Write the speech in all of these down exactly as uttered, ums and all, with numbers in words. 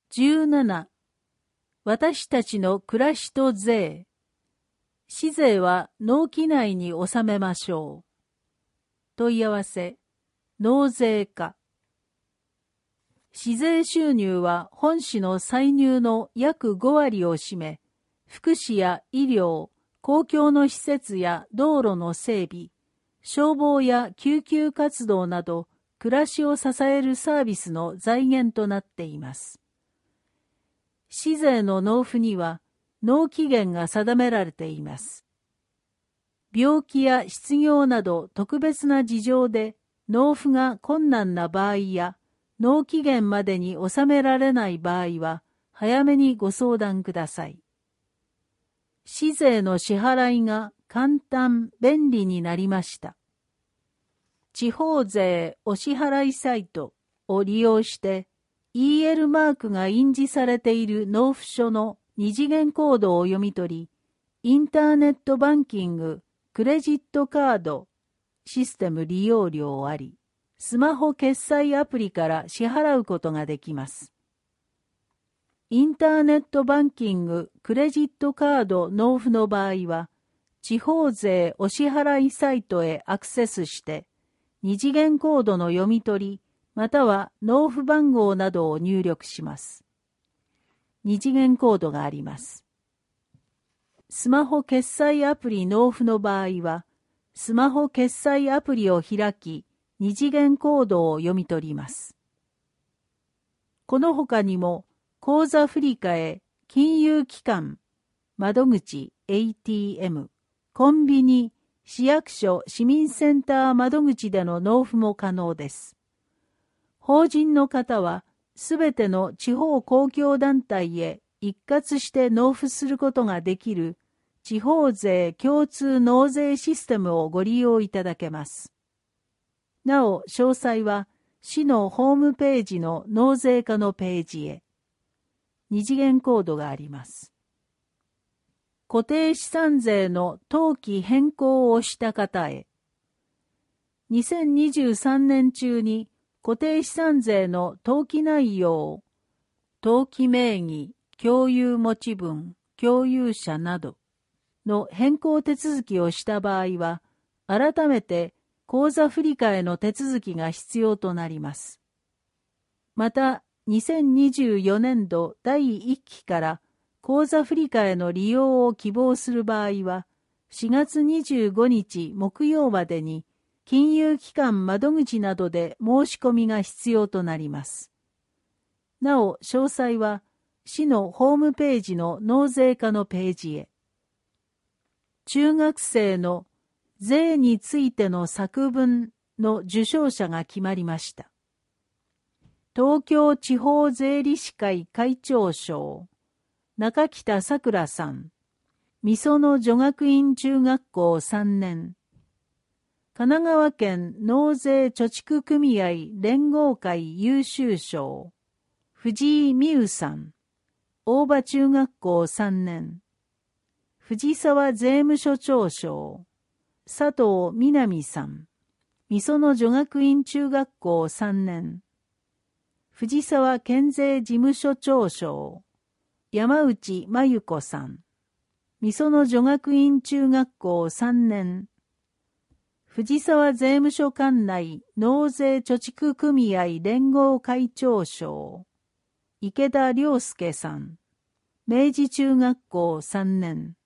じゅうなな、私たちの暮らしと税。市税は納期内に納めましょう。問い合わせ、納税課。市税収入は本市の歳入の約ごわりを占め、福祉や医療、公共の施設や道路の整備、消防や救急活動など、暮らしを支えるサービスの財源となっています。市税の納付には、納期限が定められています。病気や失業など特別な事情で納付が困難な場合や、納期限までに納められない場合は、早めにご相談ください。市税の支払いが簡単、便利になりました。地方税お支払いサイトを利用して、イーエル マークが印字されている納付書の二次元コードを読み取り、インターネットバンキング、クレジットカード、システム利用料あり、スマホ決済アプリから支払うことができます。インターネットバンキング、クレジットカード納付の場合は、地方税お支払いサイトへアクセスして、二次元コードの読み取り、または納付番号などを入力します。二次元コードがあります。スマホ決済アプリ納付の場合は、スマホ決済アプリを開き、二次元コードを読み取ります。この他にも、口座振替、金融機関、窓口、エーティーエム、コンビニ、市役所、市民センター窓口での納付も可能です。法人の方は、すべての地方公共団体へ一括して納付することができる地方税共通納税システムをご利用いただけます。なお、詳細は市のホームページの納税課のページへ。二次元コードがあります。固定資産税の登記変更をした方へ。にせんにじゅうさんねん中に固定資産税の登記内容、登記名義、共有持ち分、共有者などの変更手続きをした場合は、改めて口座振替の手続きが必要となります。また、にせんにじゅうよねんどだいいっきから口座振替の利用を希望する場合は、しがつにじゅうごにち木曜までに金融機関窓口などで申し込みが必要となります。なお、詳細は市のホームページの納税課のページへ。中学生の税についての作文の受賞者が決まりました。東京地方税理士会会長賞、中北さくらさん、みその女学院中学校さんねん、神奈川県納税貯蓄組合連合会優秀賞、藤井美優さん、大場中学校さんねん、藤沢税務署長賞、佐藤みなみさん、みその女学院中学校さんねん、藤沢県税事務所長賞、山内真由子さん、みその女学院中学校さんねん、藤沢税務署管内納税貯蓄組合連合会長賞、池田良介さん、明治中学校さんねん。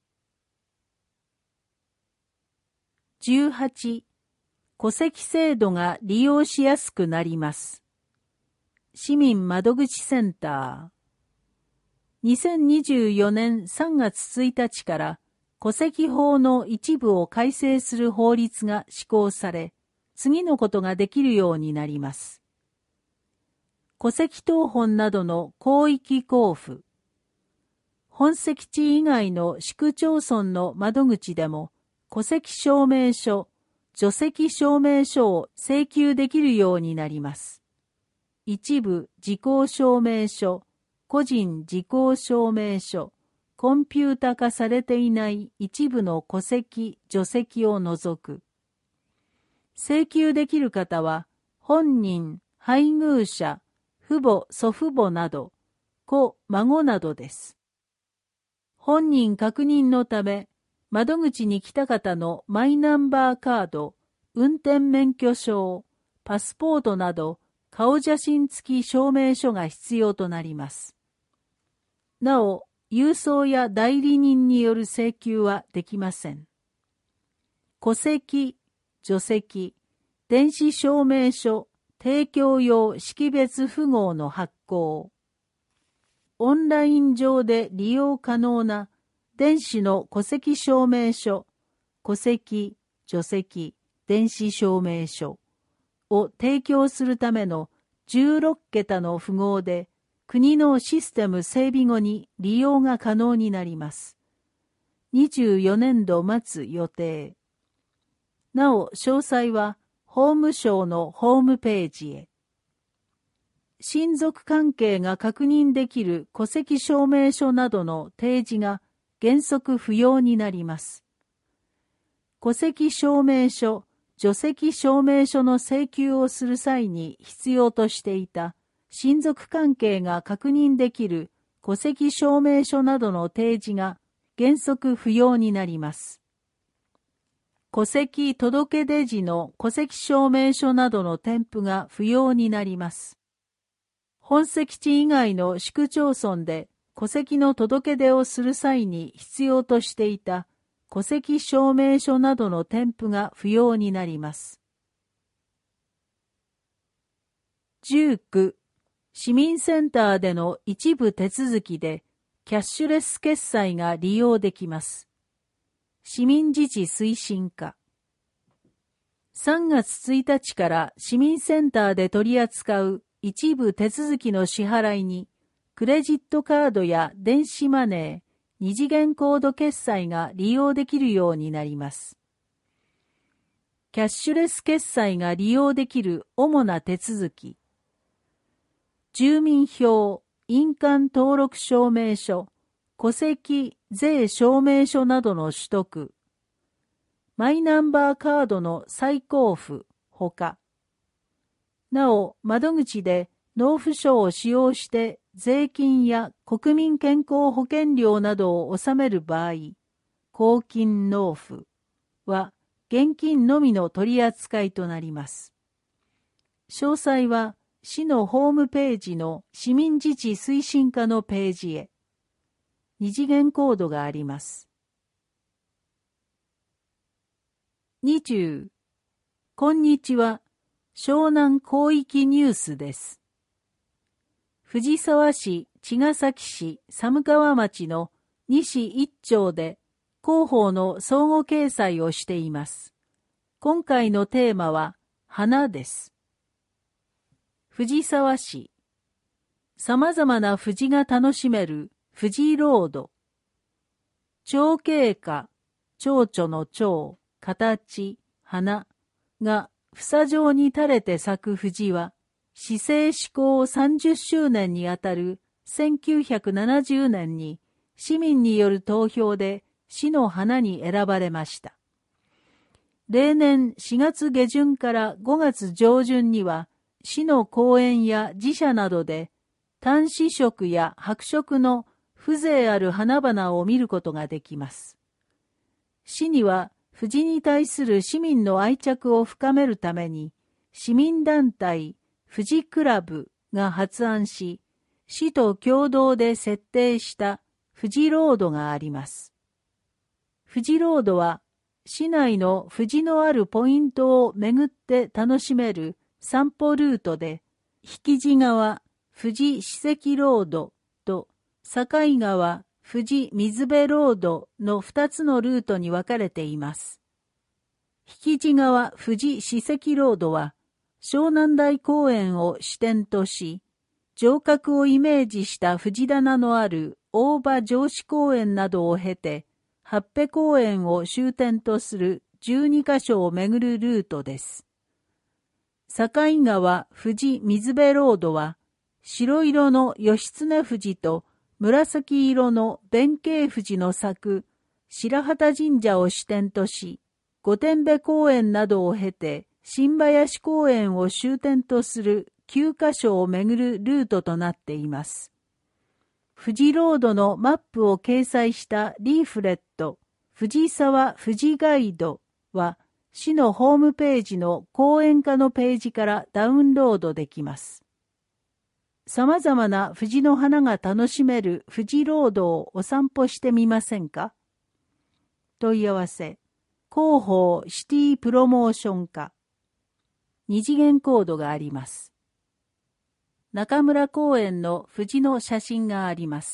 じゅうはち、戸籍制度が利用しやすくなります。市民窓口センター。にせんにじゅうよねんさんがつついたちから戸籍法の一部を改正する法律が施行され、次のことができるようになります。戸籍謄本などの広域交付。本籍地以外の市区町村の窓口でも、戸籍証明書、除籍証明書を請求できるようになります。一部時効証明書、個人時効証明書、コンピュータ化されていない一部の戸籍、除籍を除く。請求できる方は、本人、配偶者、父母、祖父母など、 子、孫などです。本人確認のため、窓口に来た方のマイナンバーカード、運転免許証、パスポートなど顔写真付き証明書が必要となります。なお、郵送や代理人による請求はできません。戸籍、除籍、電子証明書、提供用識別符号の発行、オンライン上で利用可能な電子の戸籍証明書、戸籍、除籍、電子証明書を提供するためのじゅうろくけたの符号で国のシステム整備後に利用が可能になります。にじゅうよねんど末予定。なお、詳細は法務省のホームページへ。親族関係が確認できる戸籍証明書などの提示が原則不要になります。戸籍証明書、除籍証明書の請求をする際に必要としていた親族関係が確認できる戸籍証明書などの提示が原則不要になります。戸籍届出時の戸籍証明書などの添付が不要になります。本籍地以外の市区町村で戸籍の届け出をする際に必要としていた戸籍証明書などの添付が不要になります。じゅうきゅう、市民センターでの一部手続きでキャッシュレス決済が利用できます。市民自治推進課。さんがつついたちから市民センターで取り扱う一部手続きの支払いに、クレジットカードや電子マネー、二次元コード決済が利用できるようになります。キャッシュレス決済が利用できる主な手続き。住民票、印鑑登録証明書、戸籍、税証明書などの取得。マイナンバーカードの再交付、ほか。なお、窓口で納付書を使用して税金や国民健康保険料などを納める場合、公金納付は現金のみの取り扱いとなります。詳細は市のホームページの市民自治推進課のページへ。二次元コードがあります。にじゅう。こんにちは。湘南広域ニュースです。藤沢市、茅ヶ崎市、寒川町の西一町で広報の相互掲載をしています。今回のテーマは花です。藤沢市。様々な藤が楽しめる藤ロード。蝶茎花、蝶々の蝶、形、花が房状に垂れて咲く藤は、市政施行さんじゅっしゅうねんにあたるせんきゅうひゃくななじゅうねんに市民による投票で市の花に選ばれました。例年しがつげじゅんからごがつじょうじゅんには市の公園や寺社などで単子色や白色の風情ある花々を見ることができます。市には藤に対する市民の愛着を深めるために、市民団体藤クラブが発案し、市と共同で設定した藤ロードがあります。藤ロードは、市内の藤のあるポイントを巡って楽しめる散歩ルートで、引地川藤史跡ロードと境川藤水辺ロードの二つのルートに分かれています。引地川藤史跡ロードは、湘南台公園を支点とし、城郭をイメージした藤棚のある大場城址公園などを経て、八辺公園を終点とするじゅうにかしょを巡るルートです。境川藤水辺ロードは、白色の義経藤と紫色の弁慶藤の咲く白旗神社を支点とし、御殿場公園などを経て新林公園を終点とするきゅうかしょを巡るルートとなっています。 富士ロードのマップを掲載したリーフレット、藤沢富士ガイドは、市のホームページの講演家のページからダウンロードできます。様々な藤の花が楽しめる富士ロードをお散歩してみませんか？問い合わせ、広報シティプロモーション課。二次元コードがあります。中村公園の藤の写真があります。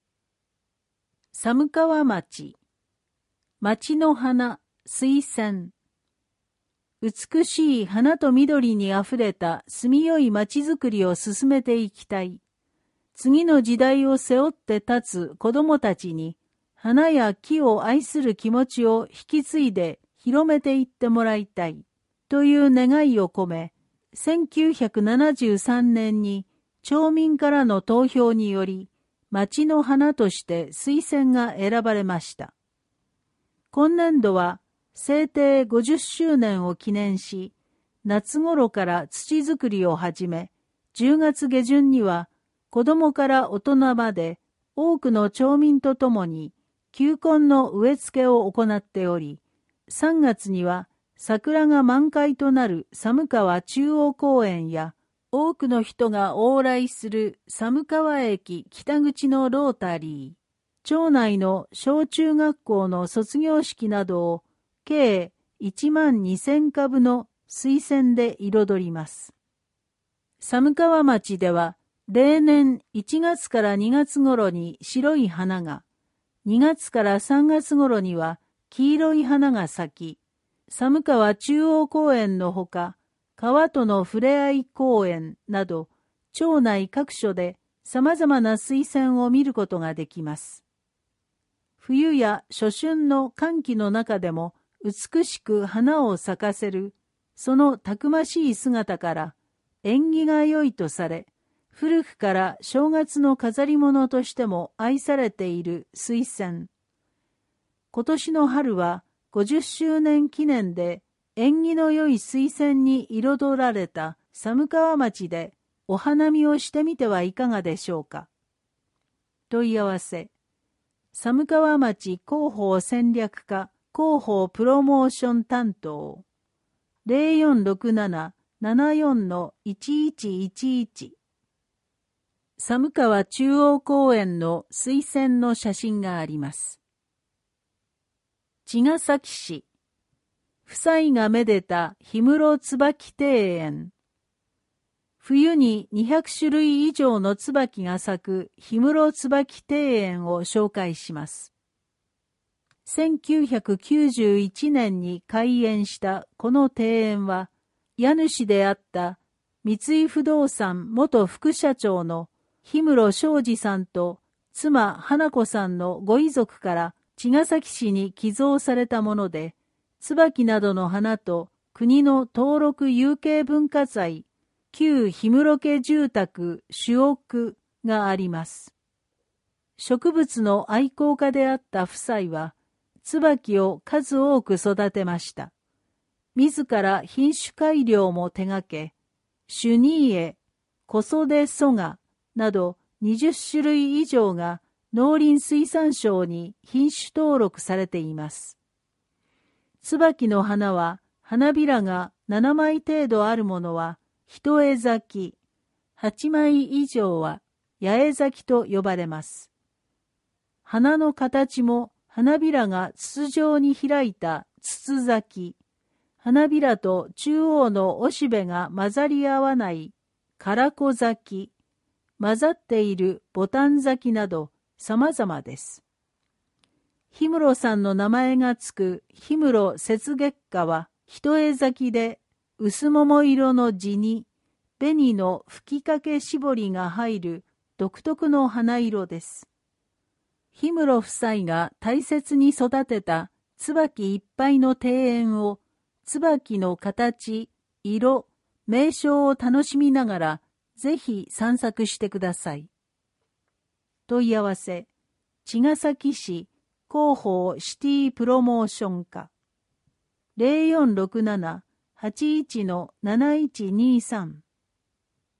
寒川町、町の花、水仙。美しい花と緑にあふれた住みよい町づくりを進めていきたい。次の時代を背負って立つ子供たちに、花や木を愛する気持ちを引き継いで広めていってもらいたい。という願いを込め、せんきゅうひゃくななじゅうさんねんに町民からの投票により、町の花として推薦が選ばれました。今年度は、制定ごじゅっしゅうねんを記念し、夏頃から土作りを始め、じゅうがつげじゅんには子供から大人まで多くの町民とともに球根の植え付けを行っており、さんがつには桜が満開となる寒川中央公園や多くの人が往来する寒川駅北口のロータリー、町内の小中学校の卒業式などを計いちまんにせんかぶの水仙で彩ります。寒川町では例年いちがつからにがつ頃に白い花が、にがつからさんがつ頃には黄色い花が咲き、寒川中央公園のほか、川とのふれあい公園など、町内各所で様々な水仙を見ることができます。冬や初春の寒気の中でも、美しく花を咲かせる、そのたくましい姿から、縁起が良いとされ、古くから正月の飾り物としても愛されている水仙。今年の春はごじゅっしゅうねん記念で、縁起の良い水仙に彩られた寒川町でお花見をしてみてはいかがでしょうか。問い合わせ、寒川町広報戦略課広報プロモーション担当 ゼロよんろくなな ななよん いちいちいちいち。 寒川中央公園の水仙の写真があります。茅ヶ崎市、夫妻がめでた氷室椿庭園。冬ににひゃくしゅるい以上の椿が咲く氷室椿庭園を紹介します。せんきゅうひゃくきゅうじゅういちねんに開園したこの庭園は、家主であった三井不動産元副社長の氷室正治さんと妻花子さんのご遺族から茅ヶ崎市に寄贈されたもので、椿などの花と国の登録有形文化財、旧氷室家住宅主屋があります。植物の愛好家であった夫妻は、椿を数多く育てました。自ら品種改良も手掛け、シュニーエ、コソデソガなどにじゅっしゅるい以上が農林水産省に品種登録されています。椿の花は、花びらがななまい程度あるものは一重咲き、はちまい以上は八重咲きと呼ばれます。花の形も花びらが筒状に開いた筒咲き、花びらと中央のおしべが混ざり合わない唐子咲き、混ざっているボタン咲きなど様々です。氷室さんの名前がつく氷室雪月花は一重咲きで薄桃色の地に紅の吹きかけ絞りが入る独特の花色です。氷室夫妻が大切に育てた椿いっぱいの庭園を椿の形、色、名称を楽しみながらぜひ散策してください。問い合わせ、茅ヶ崎市広報シティプロモーション課 ゼロよんろくなな はちいち なないちにさん。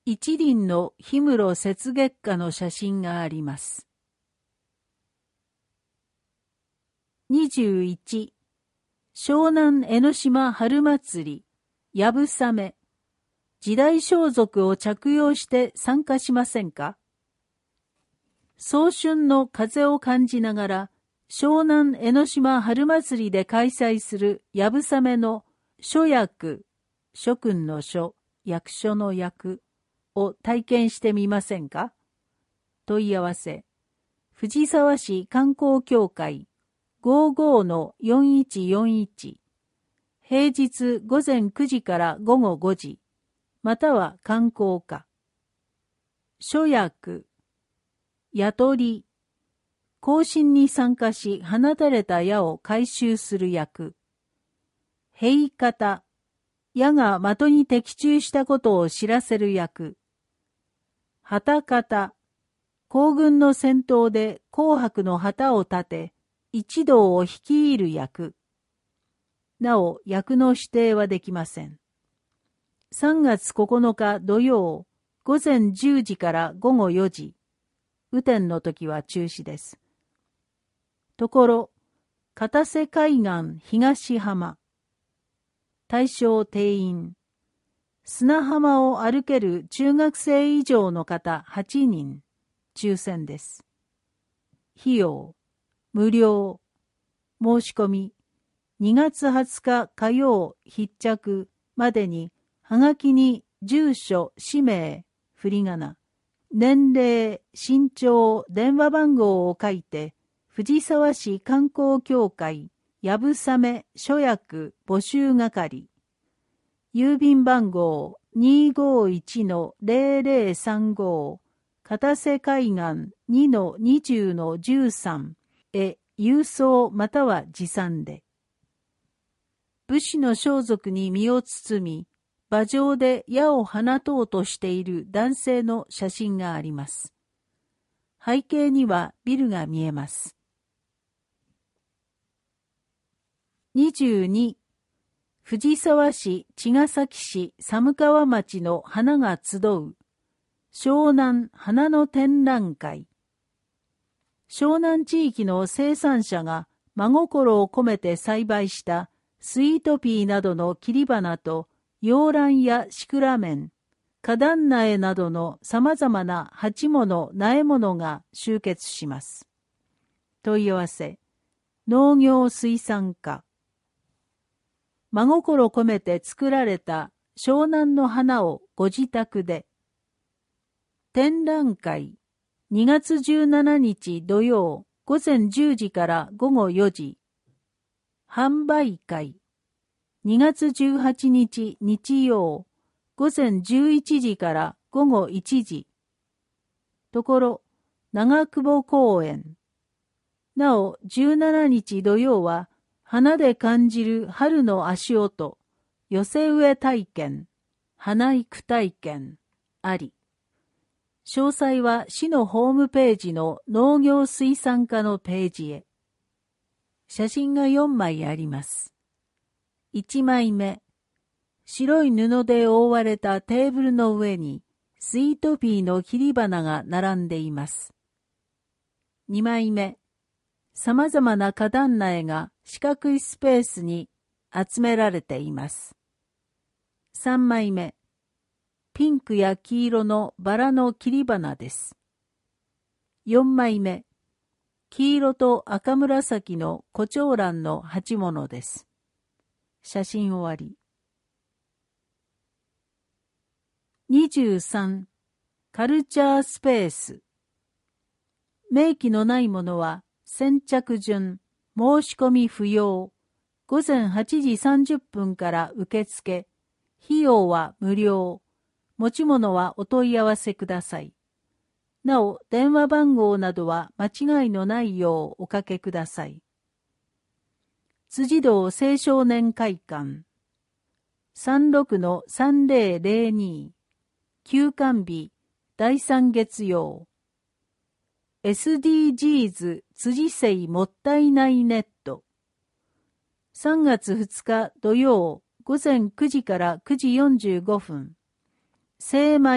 一輪の氷室雪月花の写真があります。にじゅういち、湘南江ノ島春祭り、やぶさめ、時代装束を着用して参加しませんか？早春の風を感じながら、湘南江ノ島春祭りで開催するやぶさめの諸役、諸君の諸、役所の役を体験してみませんか？問い合わせ、藤沢市観光協会 ごじゅうごのよんいちよんいち、平日午前くじから午後ごじ、または観光課。諸役、雇り、行進に参加し放たれた矢を回収する役。兵方、矢が的に的中したことを知らせる役。旗方、皇軍の先頭で紅白の旗を立て、一同を率いる役。なお、役の指定はできません。さんがつここのか土曜、午前じゅうじから午後よじ。雨天の時は中止です。ところ、片瀬海岸東浜。対象定員。砂浜を歩ける中学生以上の方はちにん。抽選です。費用、無料。申し込み、にがつはつか火曜必着までに、はがきに住所、氏名、振り仮名、年齢、身長、電話番号を書いて、藤沢市観光協会、やぶさめ諸役募集係。郵便番号 にーごーいちのゼロゼロさんご、片瀬海岸 にのにじゅうのじゅうさん へ郵送または持参で。武士の装束に身を包み、馬上で矢を放とうとしている男性の写真があります。背景にはビルが見えます。にじゅうに、藤沢市、茅ヶ崎市、寒川町の花が集う、湘南花の展覧会。湘南地域の生産者が真心を込めて栽培したスイートピーなどの切り花と、洋蘭やシクラメン、花壇苗などの様々な鉢物、苗物が集結します。問い合わせ、農業水産課。真心込めて作られた湘南の花をご自宅で。展覧会、にがつじゅうしちにち土曜、午前じゅうじから午後よじ。販売会、にがつじゅうはちにち日曜、午前じゅういちじから午後いちじ。ところ、長久保公園。なお、じゅうしちにち土曜は、花で感じる春の足音、寄せ植え体験、花育体験、あり。詳細は市のホームページの農業水産課のページへ。写真がよんまいあります。いちまいめ、白い布で覆われたテーブルの上にスイートピーの切り花が並んでいます。にまいめ、様々な花壇苗が四角いスペースに集められています。さんまいめ、ピンクや黄色のバラの切り花です。よんまいめ、黄色と赤紫の胡蝶蘭の鉢物です。写真終わり。にじゅうさん、カルチャースペース。明記のないものは先着順、申し込み不要。午前はちじさんじゅっぷんから受付。費用は無料。持ち物はお問い合わせください。なお、電話番号などは間違いのないようおかけください。辻堂青少年会館 さんろくのさんぜろぜろに 休館日だいさん月曜 エスディージーズ 辻生もったいないネットさんがつふつか土曜午前くじからくじよんじゅうごふん精米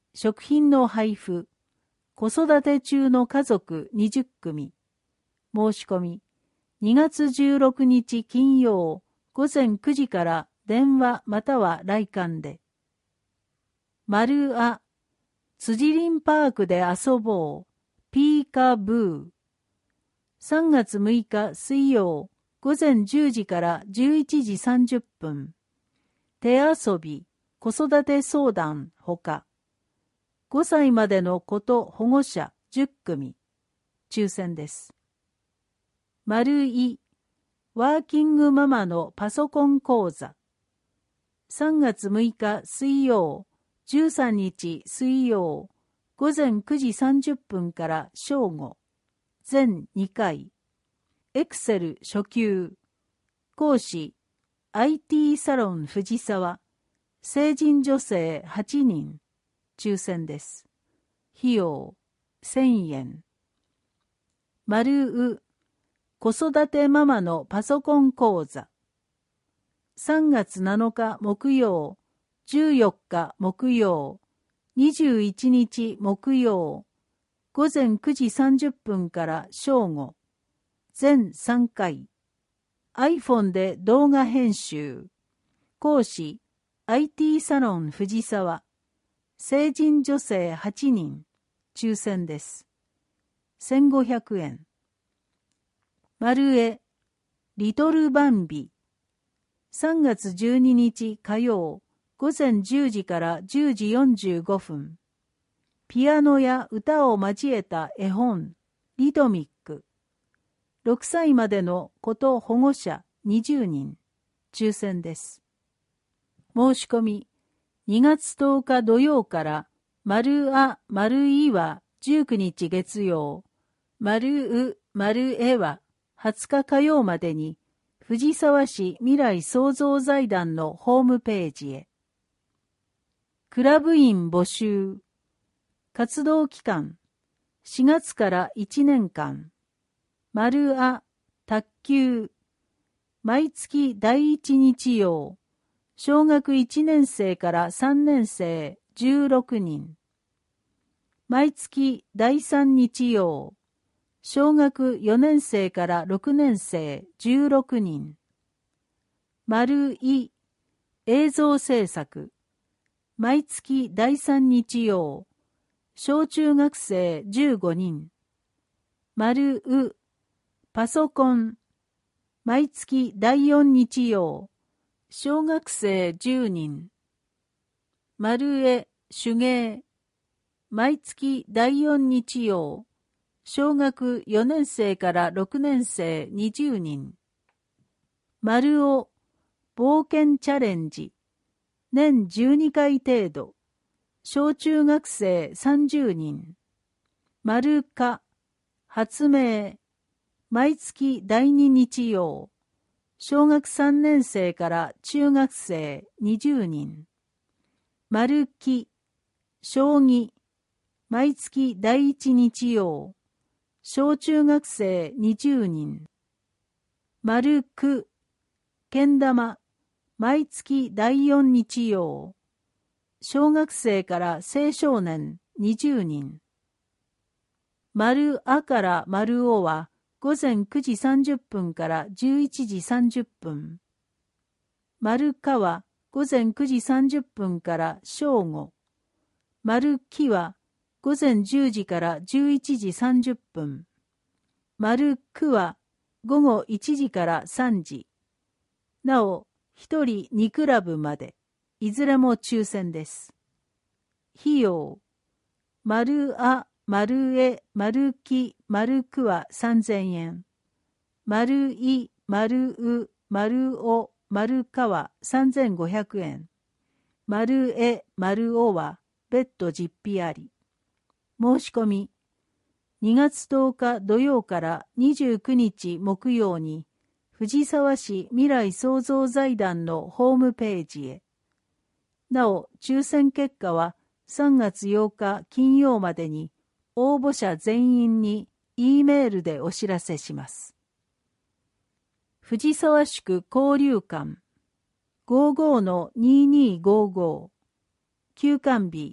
食品の配布、子育て中の家族にじゅっくみ。申し込み、にがつじゅうろくにち金曜ごぜんくじから電話または来館で。丸あ、辻林パークで遊ぼう、ピーカブー。さんがつむいか水曜ごぜんじゅうじからじゅういちじさんじゅっぷん。手遊び、子育て相談ほか。ごさいまでの子と保護者じゅっくみ。抽選です。丸い、ワーキングママのパソコン講座。さんがつむいか水曜、じゅうさんにち水曜、ごぜんくじさんじゅっぷんから正午。全にかい。エクセル初級。講師、アイティー サロン藤沢。成人女性はちにん。抽選です。費用、せんえん。丸う、子育てママのパソコン講座。さんがつなのか木曜、じゅうよっか木曜、にじゅういちにち木曜、ごぜんくじさんじゅっぷんから正午。全さんかい。iPhone で動画編集。講師、アイティー サロン藤沢。成人女性はちにん。抽選です。せんごひゃくえん。丸絵、リトルバンビ。さんがつじゅうににち火曜、ごぜんじゅうじからじゅうじよんじゅうごふん。ピアノや歌を交えた絵本、リドミック。ろくさいまでの子と保護者にじゅうにん。抽選です。申し込み、にがつとおか土曜から、丸あ丸いはじゅうくにち月曜、丸う丸えははつか火曜までに、藤沢市未来創造財団のホームページへ。クラブ員募集。活動期間、しがつからいちねんかん。丸あ卓球。毎月だいいち日曜。小学いちねんせいからさんねんせいじゅうろくにん。毎月だいさん日曜。小学よねんせいからろくねんせいじゅうろくにん。丸い映像制作。毎月だいさん日曜。小中学生じゅうごにん。丸うパソコン。毎月だいよん日曜。小学生じゅうにん。丸絵手芸。毎月だいよん日曜。小学よねんせいからろくねんせいにじゅうにん。丸尾冒険チャレンジ。年じゅうにかい程度。小中学生さんじゅうにん。丸か発明。毎月だいに日曜。小学さんねんせいから中学生にじゅうにん。丸木将棋。毎月だいいち日曜。小中学生にじゅうにん。丸くけん玉。毎月だいよん日曜。小学生から青少年にじゅうにん。丸あから丸おはごぜんくじさんじゅっぷんからじゅういちじさんじゅっぷん。丸かはごぜんくじさんじゅっぷんから正午。丸きはごぜんじゅうじからじゅういちじさんじゅっぷん。丸くはごごいちじからさんじ。なお、ひとりにクラブまで、いずれも抽選です。費用、丸あ、丸え、丸き、丸くはさんぜんえん。丸い、丸う、丸お、丸かはさんぜんごひゃくえん。丸え、丸おは別途実費あり。申し込み、にがつとおか土曜からにじゅうくにち木曜に、藤沢市未来創造財団のホームページへ。なお、抽選結果はさんがつようか金曜までに応募者全員に E メールでお知らせします。藤沢市区交流館 ごじゅうごのにじゅうにごじゅうご 休館日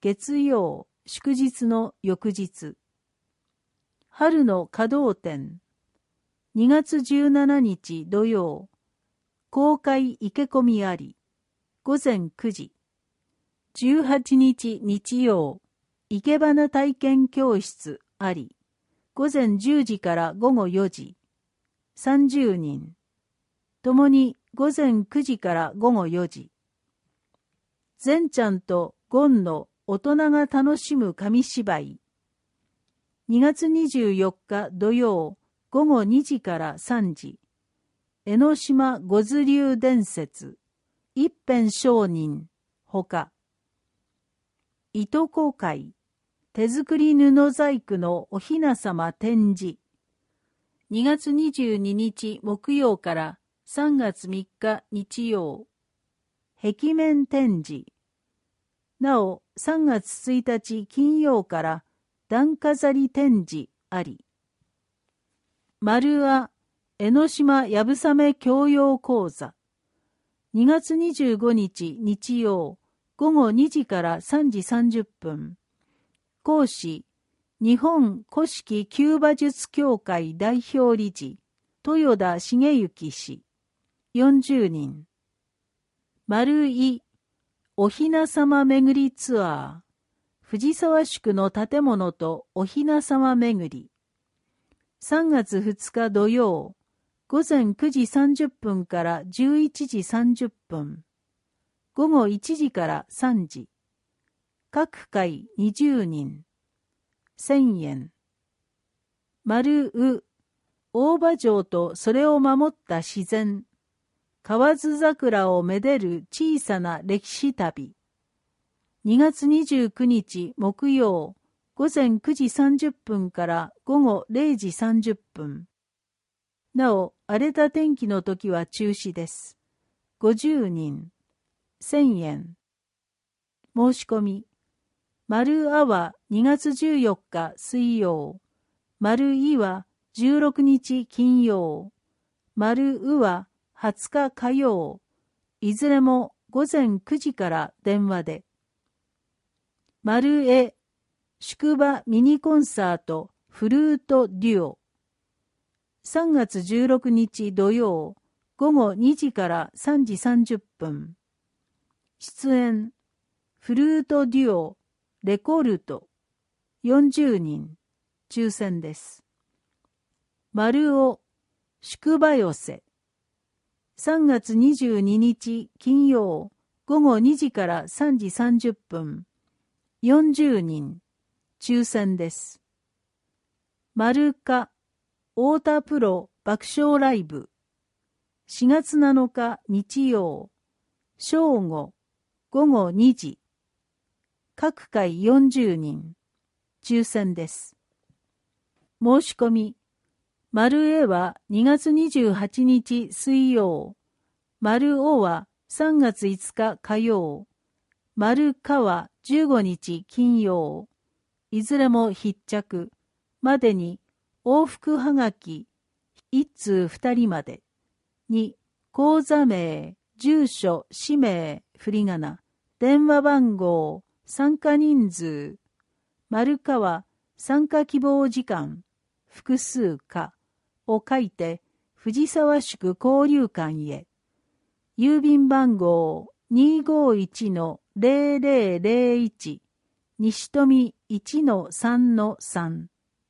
月曜、祝日の翌日。春の稼働展。にがつじゅうしちにち土曜。公開生け込みあり。午前くじ。じゅうはちにち日曜。生け花体験教室あり。午前じゅうじから午後よじ。さんじゅうにん。ともに午前くじから午後よじ。善ちゃんとゴンの大人が楽しむ紙芝居。にがつにじゅうよっか土曜午後にじからさんじ。江ノ島五頭流伝説。一辺上人。ほか。糸子会。手作り布細工のおひなさま展示。にがつにじゅうににち木曜からさんがつみっか日曜。壁面展示。なお、さんがつついたち金曜から段飾り展示あり。丸あ、江ノ島やぶさめ教養講座。にがつにじゅうごにち日曜、午後にじからさんじさんじゅっぷん。講師、日本古式弓馬術協会代表理事、豊田茂之氏、よんじゅうにん。丸い、おひなさま巡りツアー、藤沢宿の建物とおひなさま巡り。さんがつふつか土曜、午前くじさんじゅっぷんからじゅういちじさんじゅっぷん。午後いちじからさんじ。各回にじゅうにん。せんえん。丸う、大場城とそれを守った自然。河津桜をめでる小さな歴史旅。にがつにじゅうくにち木曜、午前くじさんじゅっぷんから午後れいじさんじゅっぷん。なお、荒れた天気の時は中止です。ごじゅうにん。せんえん。申し込み。丸あはにがつじゅうよっか水曜。丸いはじゅうろくにち金曜。丸うははつか火曜。いずれも午前くじから電話で。丸え、宿場ミニコンサートフルートデュオ。さんがつじゅうろくにち土曜、午後にじからさんじさんじゅっぷん。出演、フルートデュオ、レコルト、よんじゅうにん、抽選です。丸尾、宿場寄せ。さんがつにじゅうににち金曜、午後にじからさんじさんじゅっぷん。よんじゅうにん、抽選です。丸か、太田プロ爆笑ライブ。しがつなのか日曜、正午、午後にじ。各回よんじゅうにん、抽選です。申し込み。丸えはにがつにじゅうはちにち水曜。丸おはさんがついつか火曜。丸かはじゅうごにち金曜。いずれも必着。までに往復はがき一通二人まで。に、口座名、住所、氏名、振り仮名、電話番号、参加人数。丸かは参加希望時間、複数かを書いて藤沢宿交流館へ。郵便番号 にーごーいちのぜろぜろぜろいち 西富 いちのさんのさん。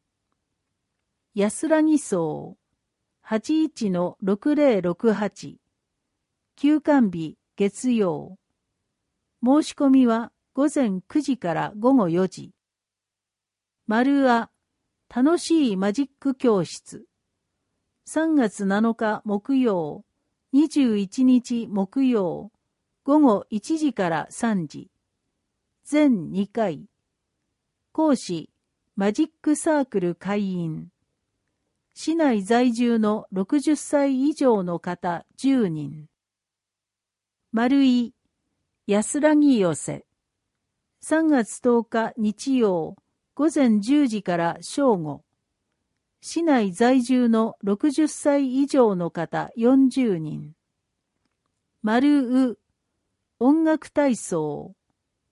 安らぎ荘 はちいちのろくぜろろくはち。休館日月曜。申し込みは午前くじから午後よじ。丸あ、楽しいマジック教室。さんがつなのか木曜、にじゅういちにち木曜、午後いちじからさんじ。全にかい。講師、マジックサークル会員。市内在住のろくじゅっさい以上の方じゅうにん。丸い、安らぎ寄せ。さんがつとおか日曜、午前じゅうじから正午。市内在住のろくじゅっさい以上の方よんじゅうにん。丸う、音楽体操。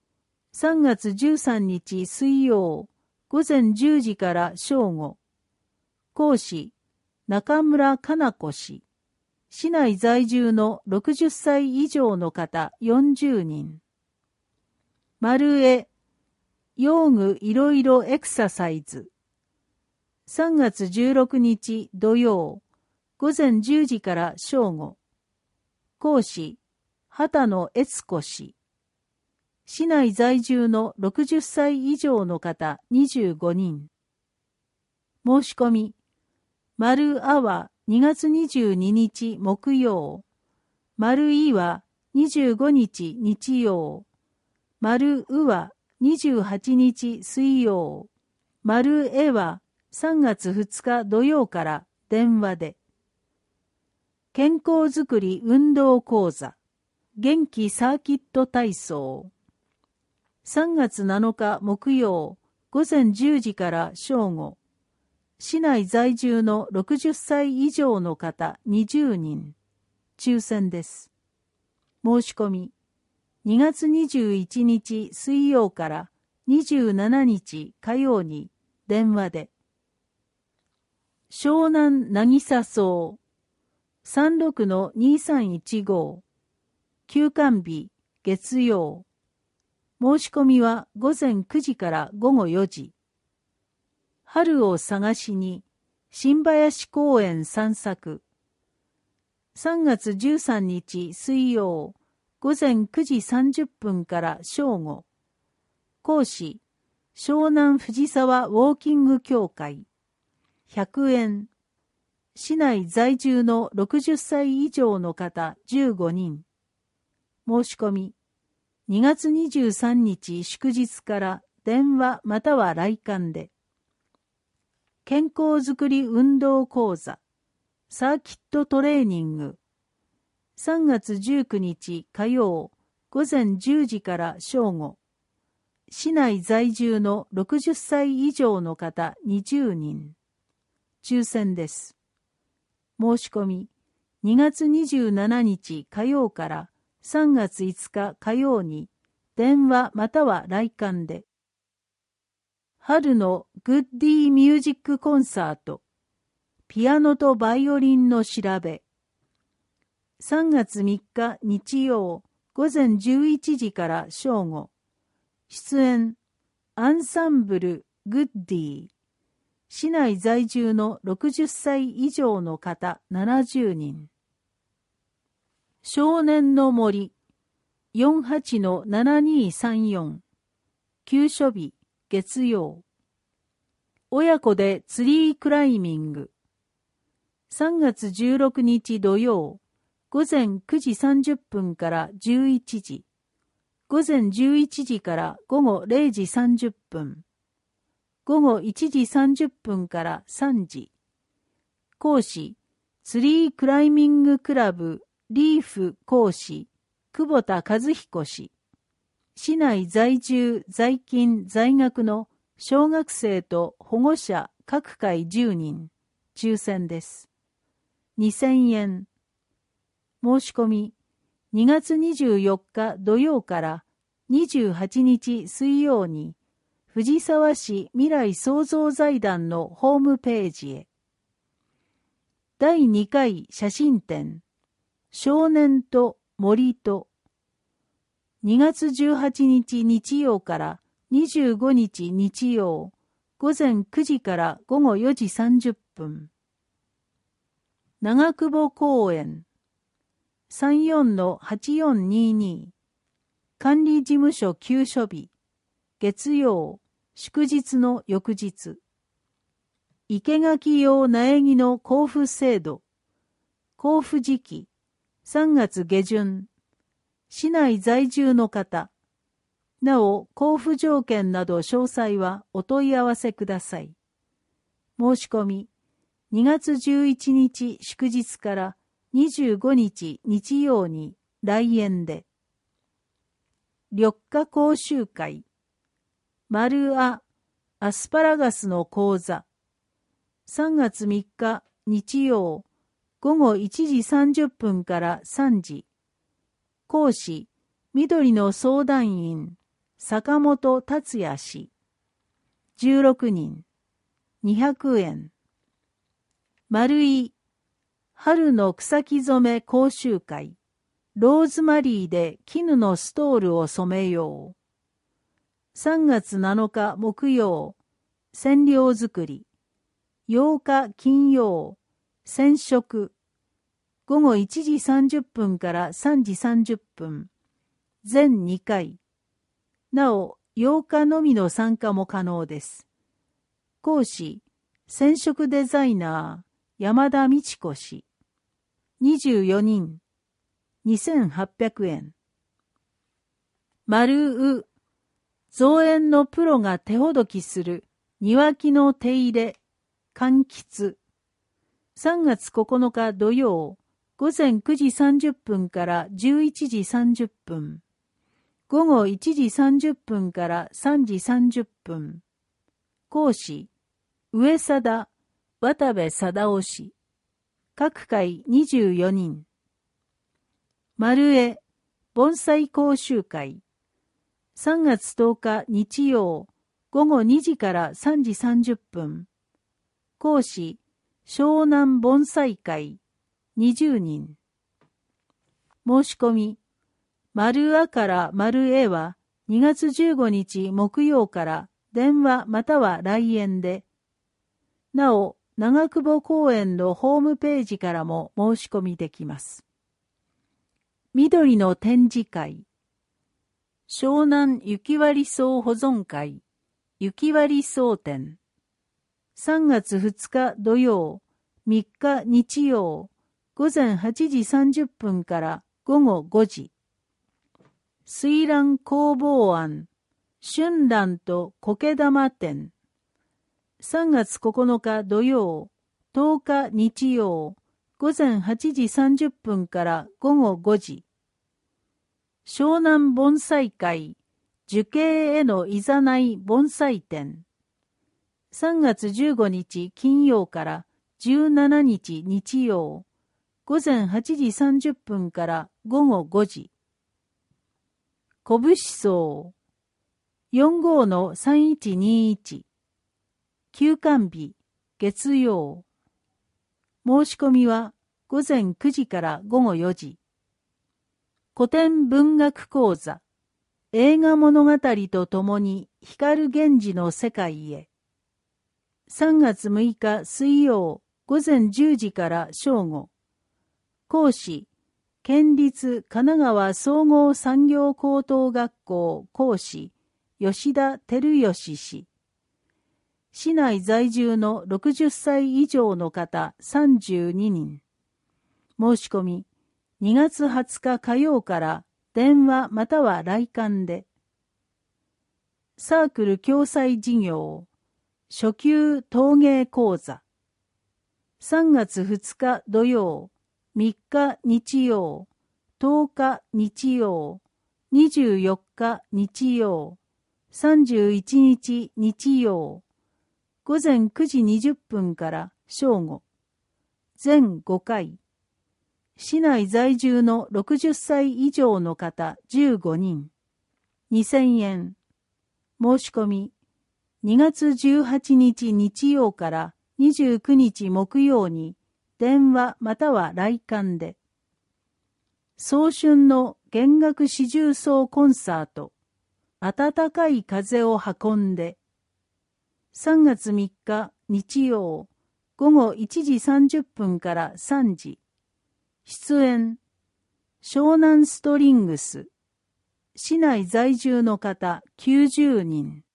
さんがつじゅうさんにち水曜、ごぜんじゅうじから正午。講師、中村かな子氏。市内在住のろくじゅっさい以上の方よんじゅうにん。丸絵、用具いろいろエクササイズ。さんがつじゅうろくにち土曜、ごぜんじゅうじから正午。講師、畑野悦子氏。市内在住のろくじゅっさい以上の方にじゅうごにん。申し込み、丸あはにがつにじゅうににち木曜、丸いはにじゅうごにち日曜、丸うはにじゅうはちにち水曜、丸えはさんがつふつか土曜から電話で。健康づくり運動講座、元気サーキット体操。さんがつなのか木曜、ごぜんじゅうじから正午。市内在住のろくじゅっさい以上の方にじゅうにん。抽選です。申し込み、にがつにじゅういちにち水曜からにじゅうしちにち火曜に電話で。湘南なぎさ荘 さんろくのにさんいちご 休館日月曜。申し込みはごぜんくじからごごよじ。春を探しに新林公園散策。さんがつじゅうさんにち水曜、ごぜんくじさんじゅっぷんから正午。講師、湘南藤沢ウォーキング協会。ひゃくえん。市内在住のろくじゅっさい以上の方じゅうごにん。申し込み、にがつにじゅうさんにち祝日から電話または来館で。健康づくり運動講座、サーキットトレーニング。さんがつじゅうくにち火曜、ごぜんじゅうじから正午。市内在住のろくじゅっさい以上の方にじゅうにん。抽選です。申し込み、にがつにじゅうしちにち火曜からさんがついつか火曜に電話または来館で。春のグッディミュージックコンサート、ピアノとバイオリンの調べ。さんがつみっか日曜、ごぜんじゅういちじから正午。出演、アンサンブルグッディ。市内在住のろくじゅっさい以上の方ななじゅうにん。少年の森 よんはちのななにさんよん。休所日月曜。親子でツリークライミング。さんがつじゅうろくにち土曜、ごぜんくじさんじゅっぷんからじゅういちじ。ごぜんじゅういちじからごごれいじさんじゅっぷん。ごごいちじさんじゅっぷんからさんじ。講師、ツリークライミングクラブリーフ講師、久保田和彦氏。市内在住在勤在学の小学生と保護者各会じゅうにん。抽選です。にせんえん。申し込み、にがつにじゅうよっか土曜からにじゅうはちにち水曜に、藤沢市未来創造財団のホームページへ。だいにかい写真展、少年と森と、にがつじゅうはちにち日曜からにじゅうごにち日曜、ごぜんくじからごごよじさんじゅっぷん。長久保公園、さんよんのはちよんにに。管理事務所休所日、月曜、祝日の翌日。生垣用苗木の交付制度。交付時期、さんがつげじゅん。市内在住の方。なお、交付条件など詳細はお問い合わせください。申し込み、にがつじゅういちにち祝日からにじゅうごにち日曜に来園で。緑化講習会。丸あ、アスパラガスの講座。さんがつみっか日曜、ごごいちじさんじゅっぷんからさんじ。講師、緑の相談員、 坂本達也氏。じゅうろくにん、にひゃくえん。丸井、春の草木染め講習会。ローズマリーで絹のストールを染めよう。さんがつなのか木曜、染料作り。ようか金曜、染色。ごごいちじさんじゅっぷんからさんじさんじゅっぷん。全にかい。なお、ようかのみの参加も可能です。講師、染色デザイナー、山田美智子氏。にじゅうよにん、にせんはっぴゃくえん。丸う、造園のプロが手ほどきする庭木の手入れ、柑橘。さんがつここのか土曜、ごぜんくじさんじゅっぷんからじゅういちじさんじゅっぷん。ごごいちじさんじゅっぷんからさんじさんじゅっぷん。講師、上貞、渡部貞夫氏。各会にじゅうよにん。丸江、盆栽講習会。さんがつとおか日曜、ごごにじからさんじさんじゅっぷん。講師、湘南盆栽会、にじゅうにん。申し込み、丸あから丸えはにがつじゅうごにち木曜から電話または来園で、なお、長久保公園のホームページからも申し込みできます。緑の展示会。湘南雪割草保存会、雪割草展。さんがつふつか土曜、みっか日曜、ごぜんはちじさんじゅっぷんからごごごじ。水蘭工房庵、春蘭と苔玉展。さんがつここのか土曜、とおか日曜、ごぜんはちじさんじゅっぷんからごごごじ。湘南盆栽会、樹形へのいざない盆栽展。さんがつじゅうごにち金曜からじゅうしちにち日曜、ごぜんはちじさんじゅっぷんからごごごじ。拳草、よんごのさんいちにいち。休館日、月曜。申し込みはごぜんくじからごごよじ。古典文学講座、映画物語とともに光源氏の世界へ。さんがつむいか水曜、ごぜんじゅうじから正午。講師、県立神奈川総合産業高等学校講師、吉田照義氏。市内在住のろくじゅっさい以上の方さんじゅうににん。申し込み、にがつはつか火曜から電話または来館で。サークル共済事業、初級陶芸講座。さんがつふつか土曜、みっか日曜、とおか日曜、にじゅうよっか日曜、さんじゅういちにち日曜、ごぜんくじにじゅっぷんから正午。全ごかい。市内在住のろくじゅっさい以上の方じゅうごにん。にせんえん。申し込み、にがつじゅうはちにち日曜からにじゅうくにち木曜に電話または来館で。早春の弦楽四重奏コンサート、暖かい風を運んで。さんがつみっか日曜、ごごいちじさんじゅっぷんからさんじ。出演、湘南ストリングス。市内在住の方きゅうじゅうにん。